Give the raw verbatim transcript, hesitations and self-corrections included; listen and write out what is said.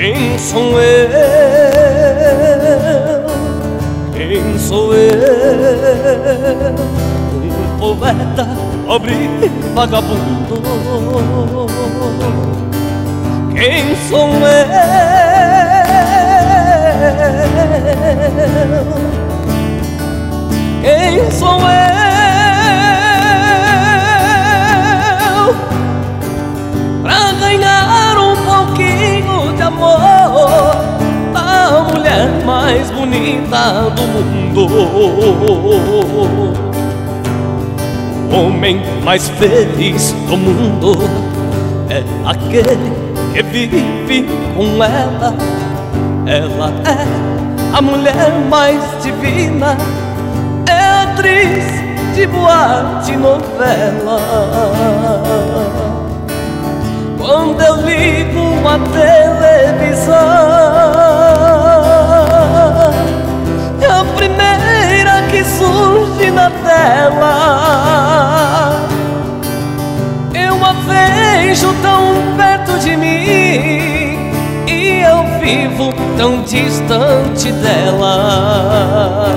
Quem sou eu? Quem sou eu? Um poeta pobre e vagabundo. Quem sou eu? Quem sou eu pra ganhar um pouquinho de amor da mulher mais bonita do mundo? O homem mais feliz do mundo é aquele que vive com ela. Ela é a mulher mais divina, é atriz de boate novela. Quando eu ligo a televisão, é a primeira que surge na tela. Eu a vejo tão perto de mim e eu vivo tão distante dela.